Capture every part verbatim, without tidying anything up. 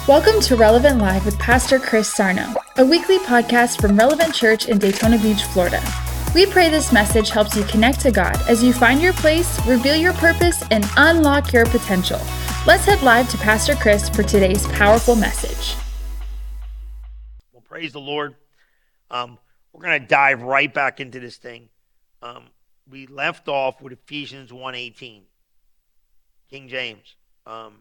Welcome to Relevant Live with Pastor Chris Sarno, a weekly podcast from Relevant Church in Daytona Beach, Florida. We pray this message helps you connect to God as you find your place, reveal your purpose, and unlock your potential. Let's head live to Pastor Chris for today's powerful message. Well, praise the Lord. Um, we're going to dive right back into this thing. Um, we left off with Ephesians one eighteen, King James. Um,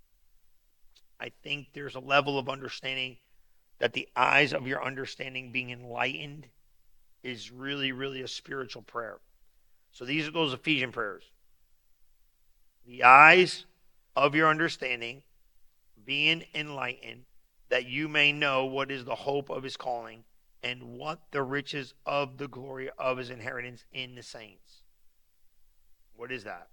I think there's a level of understanding that the eyes of your understanding being enlightened is really, really a spiritual prayer. So these are those Ephesian prayers. The eyes of your understanding being enlightened, that you may know what is the hope of his calling and what the riches of the glory of his inheritance in the saints. What is that?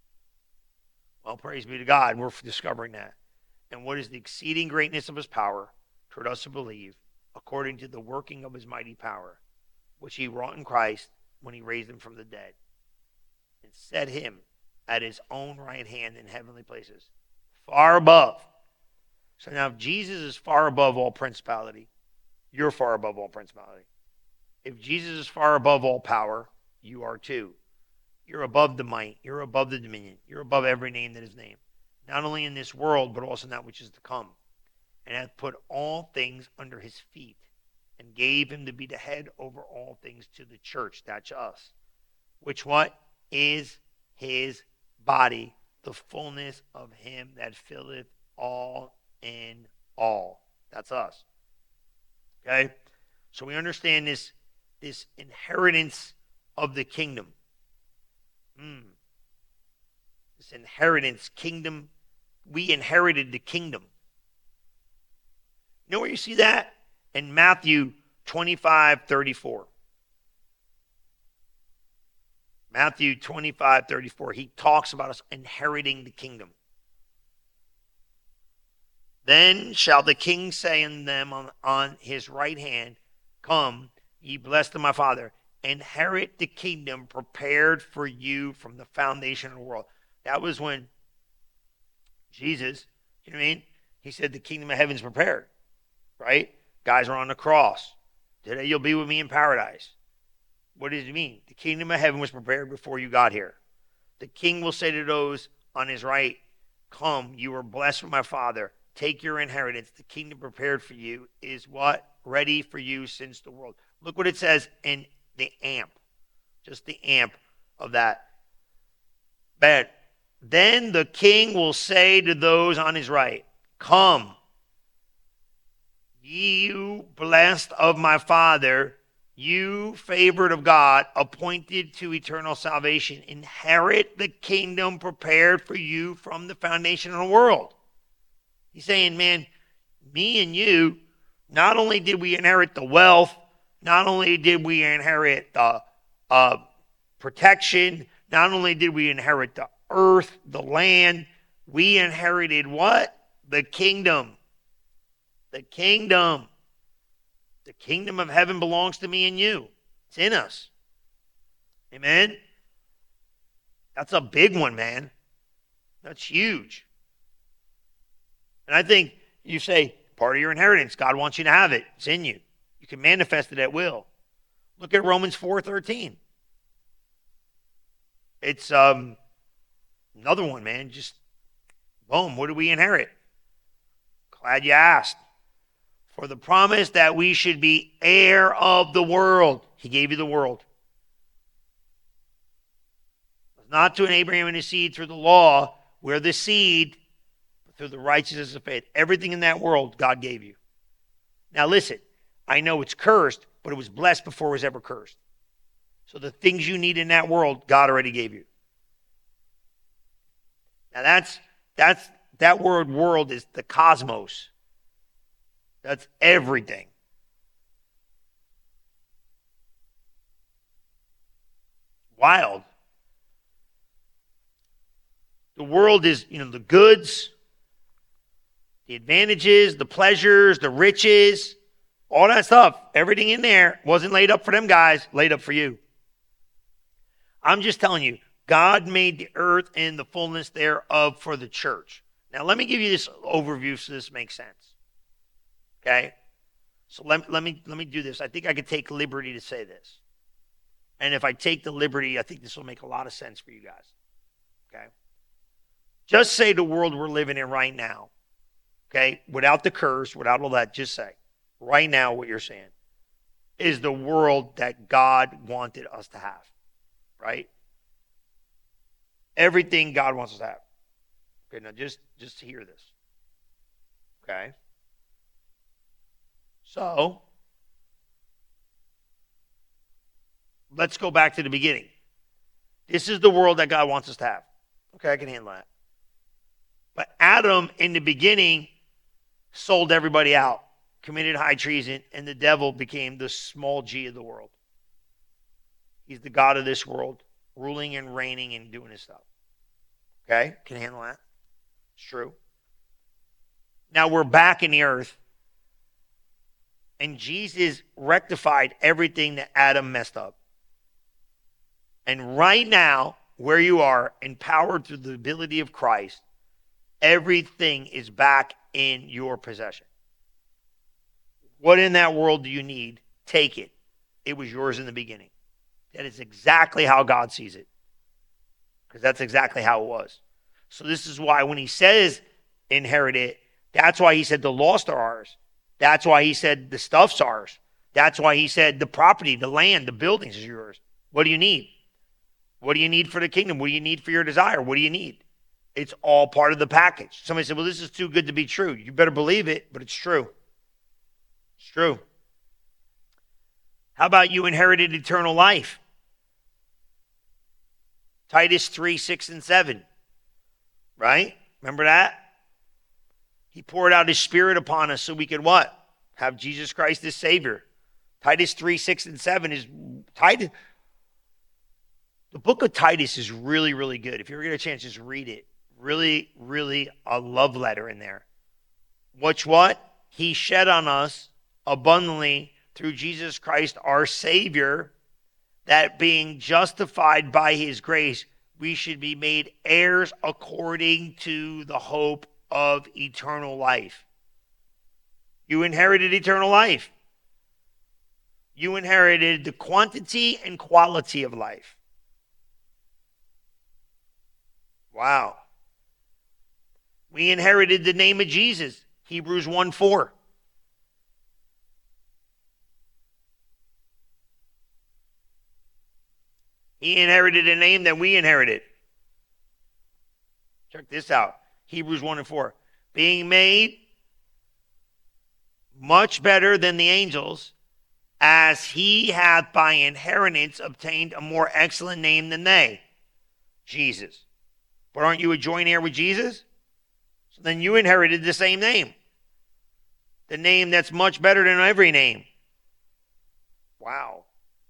Well, praise be to God, we're discovering that. And what is the exceeding greatness of his power toward us who believe, according to the working of his mighty power, which he wrought in Christ when he raised him from the dead, and set him at his own right hand in heavenly places, far above. So now if Jesus is far above all principality, you're far above all principality. If Jesus is far above all power, you are too. You're above the might. You're above the dominion. You're above every name that is named, not only in this world, but also in that which is to come, and hath put all things under his feet, and gave him to be the head over all things to the church, that's us, which what? Is his body, the fullness of him that filleth all in all. That's us. Okay? So we understand this, this inheritance of the kingdom. Hmm. This inheritance, kingdom, we inherited the kingdom. You know where you see that? In Matthew twenty-five thirty-four. Matthew twenty-five thirty-four. He talks about us inheriting the kingdom. Then shall the king say unto them on, on his right hand, Come, ye blessed of my Father, inherit the kingdom prepared for you from the foundation of the world. That was when Jesus, you know what I mean? He said the kingdom of heaven is prepared, right? Guys are on the cross. Today you'll be with me in paradise. What does it mean? The kingdom of heaven was prepared before you got here. The king will say to those on his right, Come, you are blessed with my Father. Take your inheritance. The kingdom prepared for you is what? Ready for you since the world. Look what it says in the amp. Just the amp of that. But then the king will say to those on his right, Come, you blessed of my Father, you favored of God, appointed to eternal salvation. Inherit the kingdom prepared for you from the foundation of the world. He's saying, man, me and you, not only did we inherit the wealth, not only did we inherit the uh, protection, not only did we inherit the earth, the land, we inherited what? The kingdom. The kingdom. The kingdom of heaven belongs to me and you. It's in us. Amen? That's a big one, man. That's huge. And I think you say, part of your inheritance, God wants you to have it. It's in you. You can manifest it at will. Look at Romans four thirteen. It's um, another one, man. Just, boom, what do we inherit? Glad you asked. For the promise that we should be heir of the world. He gave you the world. Not to an Abraham and his seed through the law, where the seed, but through the righteousness of faith. Everything in that world, God gave you. Now listen, I know it's cursed, but it was blessed before it was ever cursed. So the things you need in that world, God already gave you. Now that's, that's, that word world is the cosmos. That's everything. Wild. The world is, you know, the goods, the advantages, the pleasures, the riches, all that stuff. Everything in there wasn't laid up for them guys, laid up for you. I'm just telling you, God made the earth and the fullness thereof for the church. Now, let me give you this overview so this makes sense. Okay? So let, let me let me do this. I think I could take liberty to say this. And if I take the liberty, I think this will make a lot of sense for you guys. Okay? Just say the world we're living in right now. Okay? Without the curse, without all that, just say, right now what you're saying is the world that God wanted us to have. Right? Everything God wants us to have. Okay, now just, just hear this. Okay? So, let's go back to the beginning. This is the world that God wants us to have. Okay, I can handle that. But Adam, in the beginning, sold everybody out, committed high treason, and the devil became the small g of the world. He's the God of this world, ruling and reigning and doing his stuff. Okay, can handle that. It's true. Now we're back in the earth. And Jesus rectified everything that Adam messed up. And right now, where you are, empowered through the ability of Christ, everything is back in your possession. What in that world do you need? Take it. It was yours in the beginning. That is exactly how God sees it. Because that's exactly how it was. So this is why when he says inherit it, that's why he said the lost are ours. That's why he said the stuff's ours. That's why he said the property, the land, the buildings is yours. What do you need? What do you need for the kingdom? What do you need for your desire? What do you need? It's all part of the package. Somebody said, well, this is too good to be true. You better believe it, but it's true. It's true. How about you inherited eternal life? Titus three, six, and seven. Right? Remember that? He poured out his spirit upon us so we could what? Have Jesus Christ as Savior. Titus three, six, and seven is Titus. The book of Titus is really, really good. If you ever get a chance, just read it. Really, really a love letter in there. Which what? He shed on us abundantly through Jesus Christ our Savior, that being justified by his grace, we should be made heirs according to the hope of eternal life. You inherited eternal life. You inherited the quantity and quality of life. Wow. We inherited the name of Jesus. Hebrews one four. He inherited a name that we inherited. Check this out. Hebrews one and four. Being made much better than the angels, as he hath by inheritance obtained a more excellent name than they. Jesus. But aren't you a joint heir with Jesus? So then you inherited the same name. The name that's much better than every name. Wow.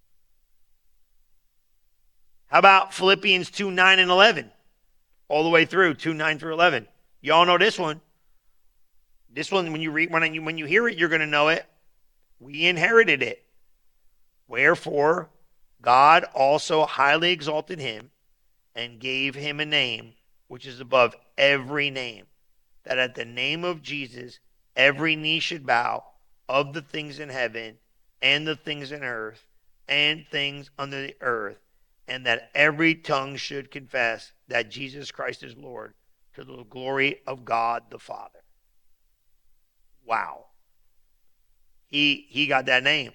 How about Philippians two, nine, and eleven? All the way through, two, nine through eleven. Y'all know this one. This one, when you read, when you, when you hear it, you're going to know it. We inherited it. Wherefore, God also highly exalted him and gave him a name which is above every name, that at the name of Jesus, every knee should bow, of the things in heaven and the things in earth and things under the earth, and that every tongue should confess that Jesus Christ is Lord, to the glory of God the Father. Wow. He, he got that name.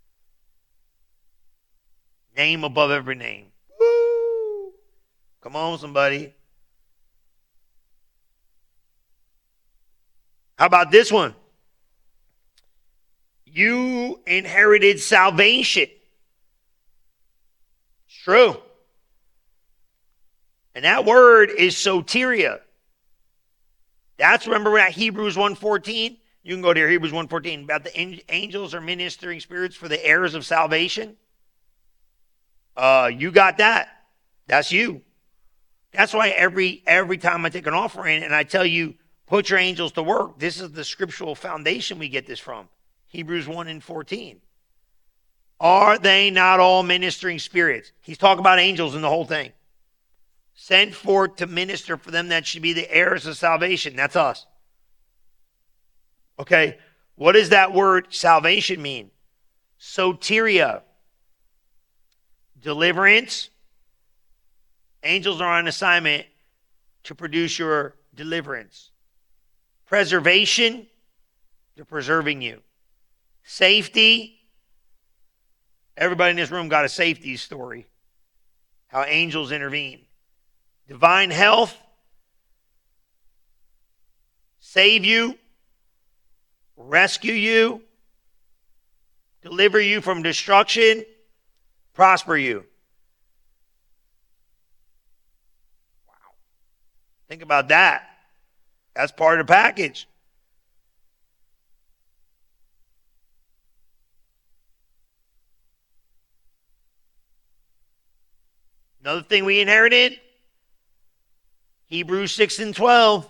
Name above every name. Woo! Come on, somebody. How about this one? You inherited salvation. It's true. And that word is soteria. That's, remember at Hebrews one fourteen? You can go to Hebrews one fourteen. About the angels are ministering spirits for the heirs of salvation. Uh, you got that. That's you. That's why every every time I take an offering and I tell you, put your angels to work, this is the scriptural foundation we get this from. Hebrews one and fourteen. Are they not all ministering spirits? He's talking about angels in the whole thing. Sent forth to minister for them that should be the heirs of salvation. That's us. Okay, what does that word salvation mean? Soteria. Deliverance. Angels are on assignment to produce your deliverance. Preservation. They're preserving you. Safety. Everybody in this room got a safety story. How angels intervene. Divine health. Save you. Rescue you. Deliver you from destruction. Prosper you. Wow. Think about that. That's part of the package. Another thing we inherited, Hebrews six and twelve.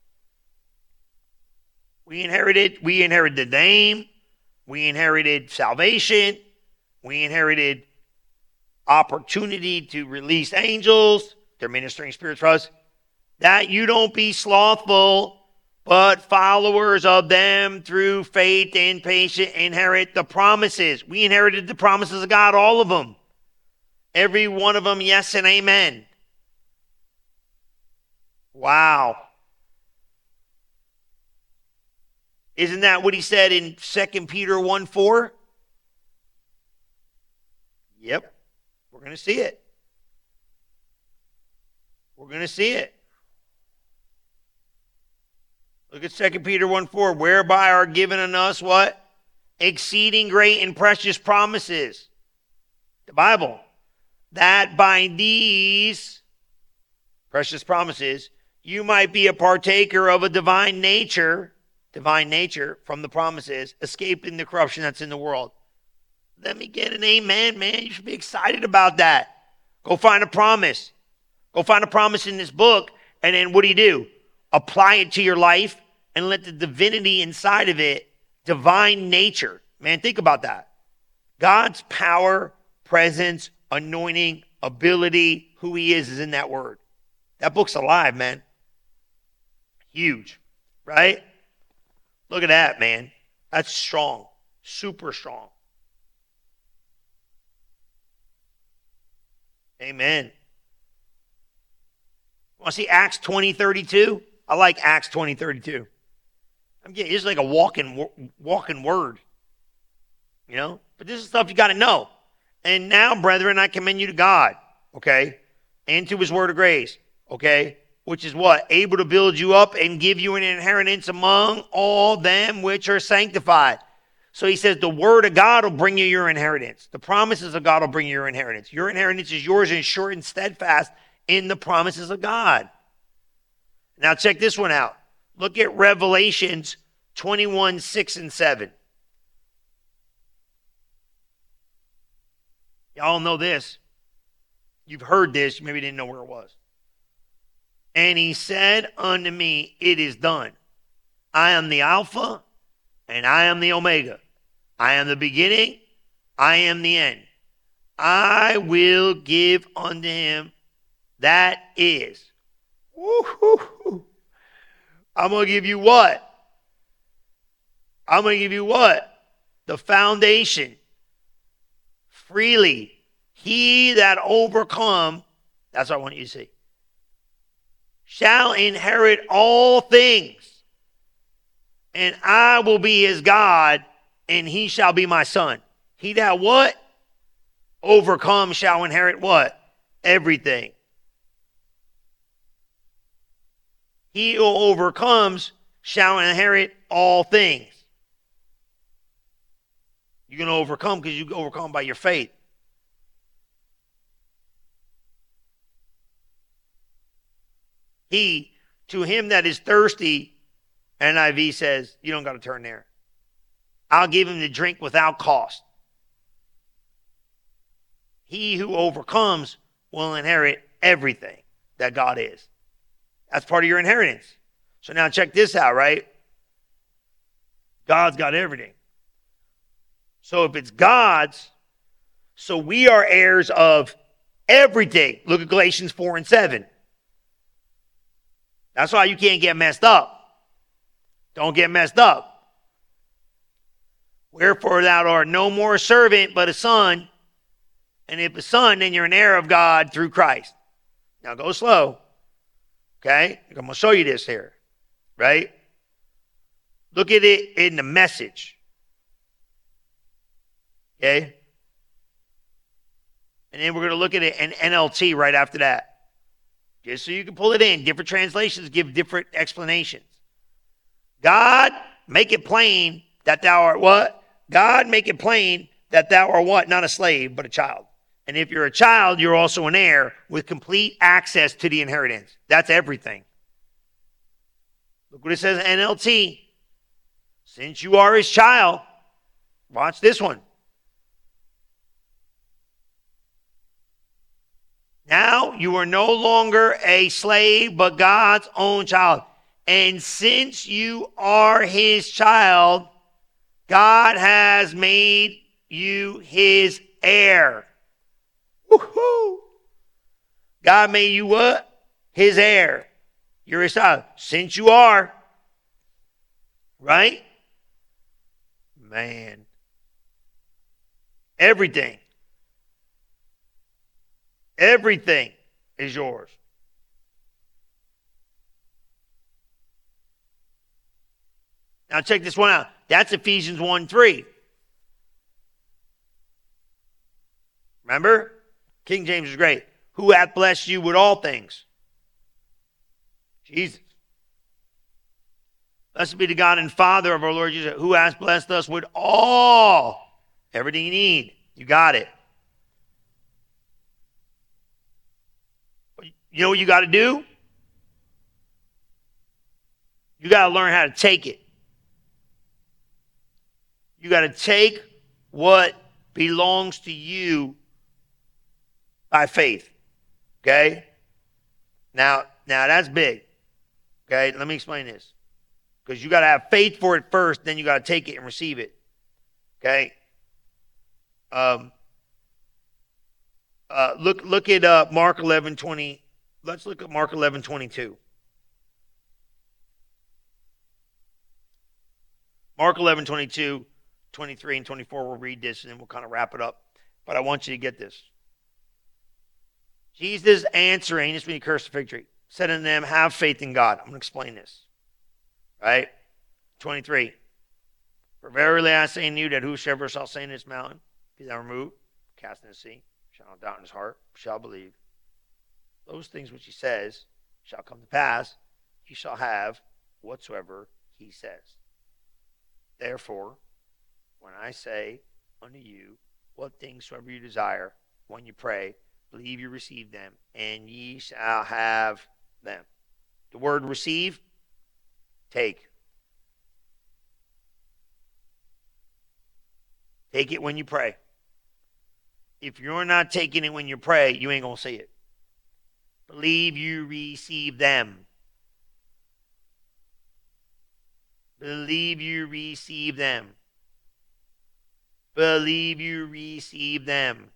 We inherited, we inherited the name, we inherited salvation, we inherited opportunity to release angels, they're ministering spirits for us, that you don't be slothful, but followers of them through faith and patience inherit the promises. We inherited the promises of God, all of them. Every one of them, yes and amen. Wow. Isn't that what he said in Second Peter one four? Yep. We're going to see it. We're going to see it. Look at Second Peter one four. Whereby are given unto us what? Exceeding great and precious promises. The Bible. That by these precious promises, you might be a partaker of a divine nature, divine nature from the promises, escaping the corruption that's in the world. Let me get an amen, man. You should be excited about that. Go find a promise. Go find a promise in this book, and then what do you do? Apply it to your life and let the divinity inside of it, divine nature. Man, think about that. God's power, presence, anointing, ability, who he is, is in that word. That book's alive, man. Huge, right? Look at that, man. That's strong, super strong. Amen. Want to see Acts twenty thirty-two? I like Acts twenty thirty-two. I'm getting, it's like a walking, walking word, you know? But this is stuff you got to know. And now, brethren, I commend you to God, okay, and to his word of grace, okay, which is what? Able to build you up and give you an inheritance among all them which are sanctified. So he says the word of God will bring you your inheritance. The promises of God will bring you your inheritance. Your inheritance is yours and sure and steadfast in the promises of God. Now check this one out. Look at Revelations twenty-one, six and seven. Y'all know this. You've heard this. You maybe didn't know where it was. And he said unto me, it is done. I am the Alpha and I am the Omega. I am the beginning. I am the end. I will give unto him that is. Woo-hoo-hoo. I'm going to give you what? I'm going to give you what? The foundation. Freely. He that overcome, that's what I want you to see, shall inherit all things. And I will be his God, and he shall be my son. He that what? Overcome shall inherit what? Everything. He who overcomes shall inherit all things. You're going to overcome because you overcome by your faith. He, to him that is thirsty, N I V says, you don't got to turn there. I'll give him to drink without cost. He who overcomes will inherit everything that God is. That's part of your inheritance. So now check this out, right? God's got everything. So if it's God's, so we are heirs of everything. Look at Galatians four and seven. That's why you can't get messed up. Don't get messed up. Wherefore thou art no more a servant, but a son. And if a son, then you're an heir of God through Christ. Now go slow. Okay? I'm going to show you this here. Right? Look at it in the Message. Okay? And then we're going to look at it in N L T right after that. Just so you can pull it in. Different translations give different explanations. God, make it plain that thou art what? God, make it plain that thou art what? Not a slave, but a child. And if you're a child, you're also an heir with complete access to the inheritance. That's everything. Look what it says in N L T. Since you are his child, watch this one. Now you are no longer a slave, but God's own child. And since you are his child, God has made you his heir. Woo-hoo. God made you what? His heir. You're his child. Since you are. Right? Man. Everything. Everything is yours. Now check this one out. That's Ephesians one three. Remember? King James is great. Who hath blessed you with all things? Jesus. Blessed be the God and Father of our Lord Jesus, who has blessed us with all, everything you need. You got it. You know what you got to do? You got to learn how to take it. You got to take what belongs to you by faith. Okay? Now, now that's big. Okay? Let me explain this. Because you got to have faith for it first, then you got to take it and receive it. Okay? Um, uh, look, look at uh, Mark eleven twenty. Let's look at Mark eleven twenty-two. Mark eleven twenty-two, twenty-three, and twenty-four. We'll read this and then we'll kind of wrap it up. But I want you to get this. Jesus answering, this when he cursed the fig tree, said unto them, have faith in God. I'm going to explain this. Right? twenty-three. For verily I say unto you that whosoever shall say in this mountain, be thou removed, cast in the sea, shall not doubt in his heart, shall believe. Those things which he says shall come to pass. He shall have whatsoever he says. Therefore, when I say unto you, what things soever you desire, when you pray, believe you receive them, and ye shall have them. The word receive, take. Take it when you pray. If you're not taking it when you pray, you ain't going to see it. Believe you receive them. Believe you receive them. Believe you receive them.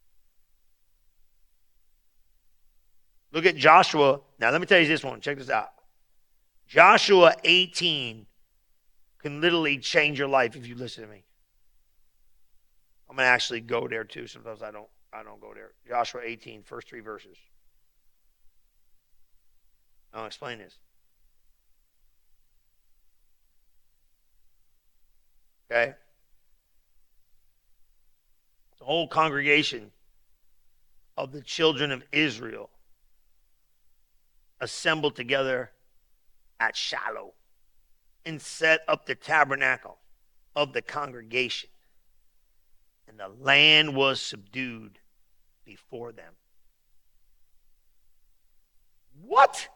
Look at Joshua. Now let me tell you this one. Check this out. Joshua eighteen can literally change your life if you listen to me. I'm going to actually go there too. Sometimes I don't I don't go there. Joshua eighteen, first three verses. I'll explain this. Okay? The whole congregation of the children of Israel assembled together at Shiloh and set up the tabernacle of the congregation. And the land was subdued before them. What?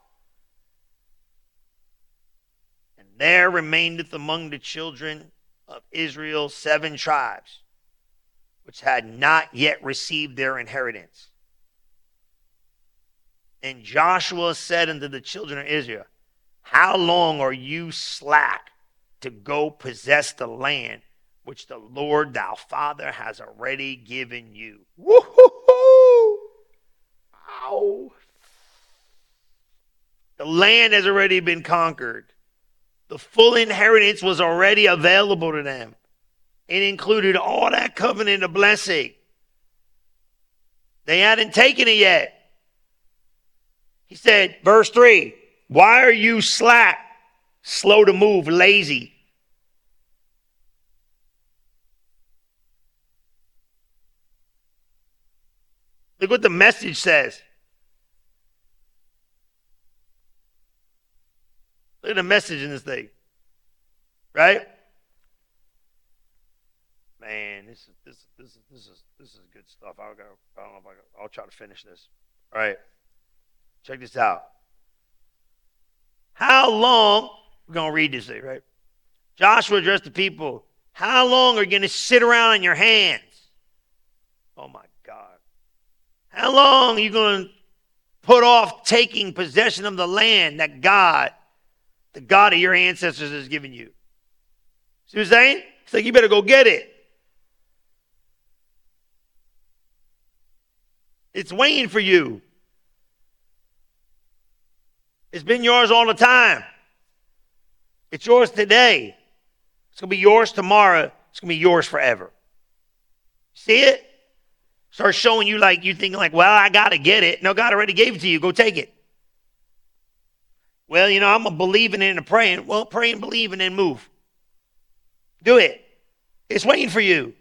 And there remaineth among the children of Israel seven tribes, which had not yet received their inheritance. And Joshua said unto the children of Israel, how long are you slack to go possess the land which the Lord thou Father has already given you? Woo-hoo-hoo! Ow! The land has already been conquered. The full inheritance was already available to them. It included all that covenant of blessing. They hadn't taken it yet. He said, verse three, why are you slack, slow to move, lazy? Look what the Message says. Look at the Message in this thing. Right? Man, this is this this is this is this is good stuff. I'll go. I don't know if I go, I'll try to finish this. All right. Check this out. How long, we're going to read this thing, right? Joshua addressed the people. How long are you going to sit around on your hands? Oh my God. How long are you going to put off taking possession of the land that God, the God of your ancestors, has given you? See what I'm saying? It's like you better go get it. It's waiting for you. It's been yours all the time. It's yours today. It's going to be yours tomorrow. It's going to be yours forever. See it? Start showing you like you thinking like, well, I got to get it. No, God already gave it to you. Go take it. Well, you know, I'm a believing and a praying. Well, pray and believe and then move. Do it. It's waiting for you.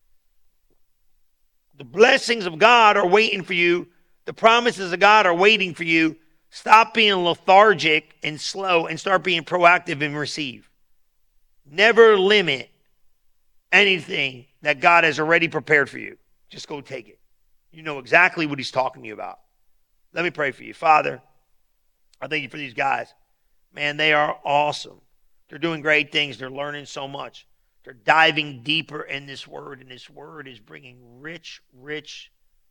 The blessings of God are waiting for you. The promises of God are waiting for you. Stop being lethargic and slow and start being proactive and receive. Never limit anything that God has already prepared for you. Just go take it. You know exactly what he's talking to you about. Let me pray for you. Father, I thank you for these guys. Man, they are awesome. They're doing great things. They're learning so much. They're diving deeper in this word, and this word is bringing rich, rich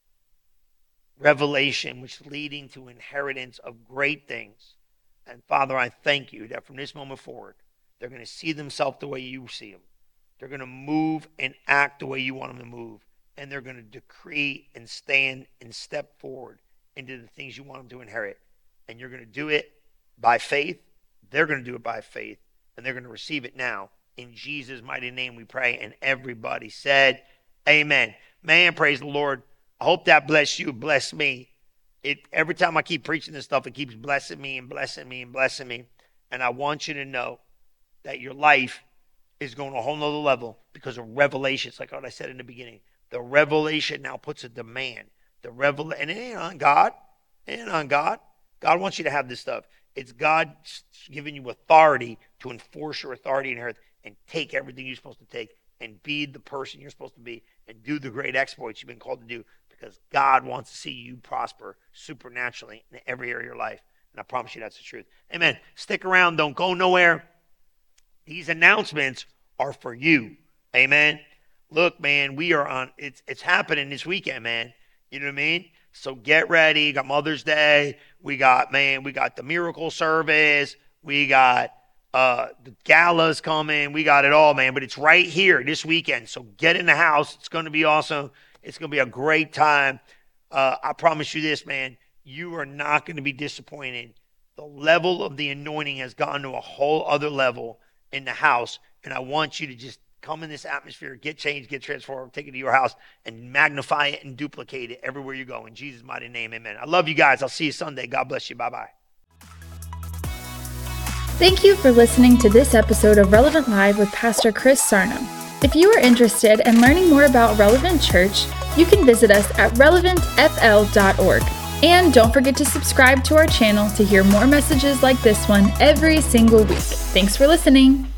revelation, which is leading to inheritance of great things. And Father, I thank you that from this moment forward, they're going to see themselves the way you see them. They're going to move and act the way you want them to move. And they're going to decree and stand and step forward into the things you want them to inherit. And you're going to do it by faith. They're going to do it by faith. And they're going to receive it now. In Jesus' mighty name we pray. And everybody said, amen. Man, praise the Lord. I hope that bless you, bless me. It every time I keep preaching this stuff, it keeps blessing me and blessing me and blessing me. And I want you to know that your life is going to a whole nother level because of revelation. It's like what I said in the beginning. The revelation now puts a demand. The revel and it ain't on God. It ain't on God. God wants you to have this stuff. It's God giving you authority to enforce your authority in earth and take everything you're supposed to take and be the person you're supposed to be and do the great exploits you've been called to do. Because God wants to see you prosper supernaturally in every area of your life. And I promise you that's the truth. Amen. Stick around. Don't go nowhere. These announcements are for you. Amen. Look, man, we are on, it's it's happening this weekend, man. You know what I mean? So get ready. Got Mother's Day. We got, man, we got the miracle service. We got uh, the galas coming. We got it all, man. But it's right here this weekend. So get in the house. It's going to be awesome. It's going to be a great time. Uh, I promise you this, man. You are not going to be disappointed. The level of the anointing has gone to a whole other level in the house. And I want you to just come in this atmosphere, get changed, get transformed, take it to your house, and magnify it and duplicate it everywhere you go. In Jesus' mighty name, amen. I love you guys. I'll see you Sunday. God bless you. Bye-bye. Thank you for listening to this episode of Relevant Live with Pastor Chris Sarno. If you are interested in learning more about Relevant Church, you can visit us at relevant f l dot org. And don't forget to subscribe to our channel to hear more messages like this one every single week. Thanks for listening.